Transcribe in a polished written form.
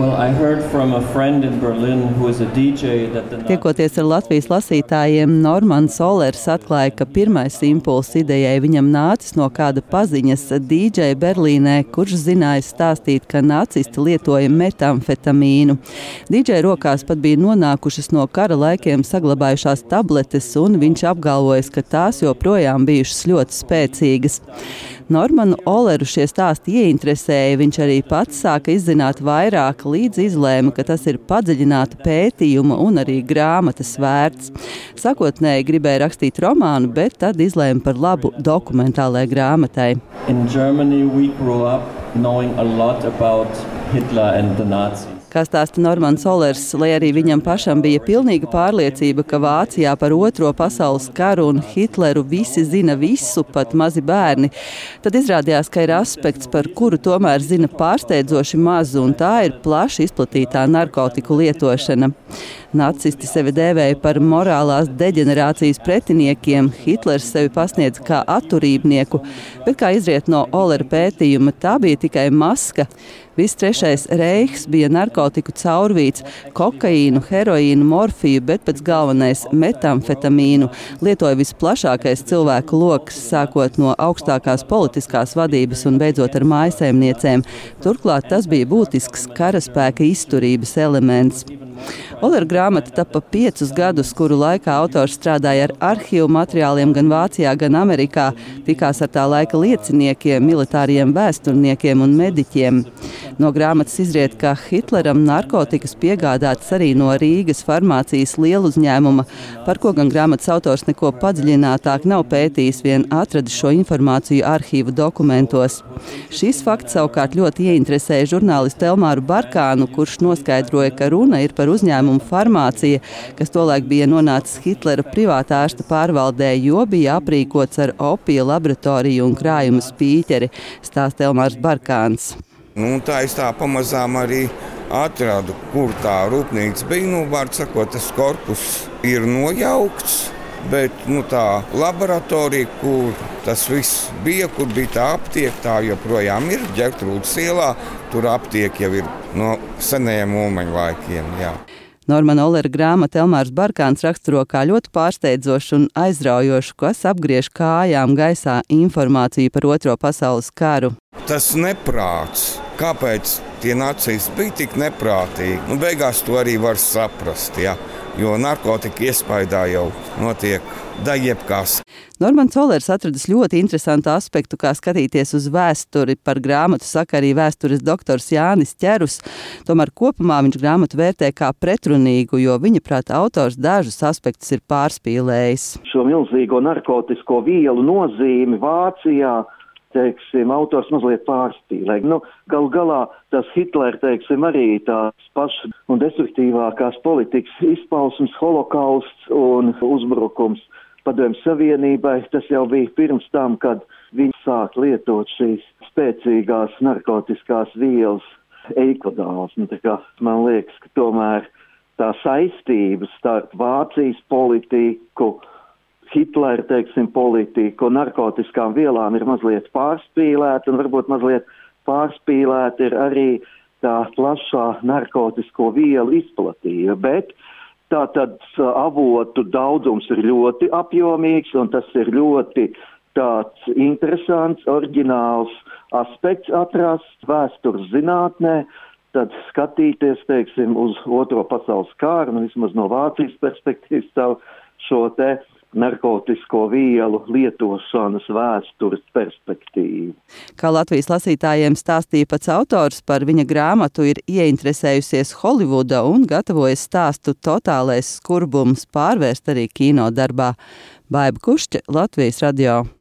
Tiekoties ar Latvijas lasītājiem, Normans Olers atklāja, ka pirmais impulss idejai viņam nācis no kāda paziņas DJ Berlīnē, kurš zināja stāstīt, ka nacisti lietoja metamfetamīnu. DJ rokās pat bija nonākušas no kara laikiem saglabājušās tabletes, un viņš apgalvojas, ka tās joprojām bijušas ļoti spēcīgas. Normanu Oleru šie stāsti ieinteresēja, viņš arī pats sāka izzināt vairāk, līdz izlēma, ka tas ir padziļināta pētījuma un arī grāmatas vērts. Sākotnēji gribēja rakstīt romānu, bet tad izlēma par labu dokumentālajai grāmatai. In Germany we grew up knowing a lot about Hitler and the Nazis. Kā stāsta Normans Olers, lai arī viņam pašam bija pilnīga pārliecība, ka Vācijā par Otro pasaules karu un Hitleru visi zina visu, pat mazi bērni, tad izrādījās, ka ir aspekts, par kuru tomēr zina pārsteidzoši maz, un tā ir plaši izplatītā narkotiku lietošana. Nacisti sevi dēvēja par morālās deģenerācijas pretiniekiem, Hitlers sevi pasniedz kā atturībnieku, bet kā izriet no Olera pētījuma, tā bija tikai maska. Viss trešais Reichs bija narkotiku caurvīts, kokaīnu, heroīnu, morfiju, bet pēc galvenais metamfetamīnu lietoja visplašākais cilvēku loks, sākot no augstākās politiskās vadības un beidzot ar mājsaimniecēm. Turklāt tas bija būtisks karaspēka izturības elements. Olera grāmata tapa 5 gadus, kuru laikā autors strādāja ar arhīvu materiāliem gan Vācijā, gan Amerikā, tikās ar tā laika lieciniekiem, militāriem vēsturniekiem un mediķiem. No grāmatas izriet, ka Hitleram narkotikas piegādātas arī no Rīgas farmācijas lieluzņēmuma, par ko gan grāmatas autors neko padziļinātāk nav pētījis, vien atradis šo informāciju arhīvu dokumentos. Šis fakts savukārt ļoti ieinteresēja žurnālistu Elmāru Barkānu, kurš noskaidroja, ka runa ir par uzņēmumu Farmācija, kas tolaik bija nonācis Hitlera privātā ārsta pārvaldē, jo bija aprīkots ar opija laboratoriju un krājumu spīķeri, stāsta Elmārs Barkāns. Tā es tā pamazām arī atradu, kur tā rūpnīca bija. Vārds sakot, tas korpus ir nojaukts, bet tā laboratorija, kur tas viss bija, kur bija tā aptieka, tā joprojām ir Ģertrūdas ielā. Tur aptieka jau ir no senajiem ulmaņu laikiem, jā. Normana Olera grāmata Elmārs Barkāns raksturo kā ļoti pārsteidzošu un aizraujošu, kas apgriež kājām gaisā informāciju par Otro pasaules karu. Tas neprāts, kāpēc tie nacisti bija tik neprātīgi, beigās to arī var saprast, jā, jo narkotika iespaidā jau notiek jebkas. Normans Olers atradis ļoti interesantu aspektu, kā skatīties uz vēsturi. Par grāmatu saka arī vēstures doktors Jānis Ķerus. Tomēr kopumā viņš grāmatu vērtē kā pretrunīgu, jo viņa prāta autors dažus aspektus ir pārspīlējis. Šo milzīgo narkotisko vielu nozīmi Vācijā, autors mazliet pārspīlē. Galu galā tas Hitler, arī tās pašas un destruktīvākās politikas izpausmes, holokausts un uzbrukums Padomju Savienībai, tas jau bija pirms tam, kad viņi sāk lietot šīs spēcīgās narkotiskās vielas, eikodāls. Man liekas, ka tomēr tā saistības starp Vācijas politiku, Hitlera, politiku un narkotiskām vielām ir mazliet pārspīlēta, un varbūt mazliet pārspīlēta ir arī tā plašā narkotisko vielu izplatība, bet tātad avotu daudzums ir ļoti apjomīgs, un tas ir ļoti tāds interesants, oriģināls aspekts atrast vēstures zinātnē, tad skatīties, uz Otro pasaules kāru, vismaz no Vācijas perspektīvas savu šo te narkotisko vielu lietošanas vēstures perspektīvu. Kā Latvijas lasītājiem stāstīja pats autors, par viņa grāmatu ir ieinteresējusies Holivuda un gatavojas stāstu Totālais skurbums pārvērst arī kino darbā. Baiba Kušķe, Latvijas radio.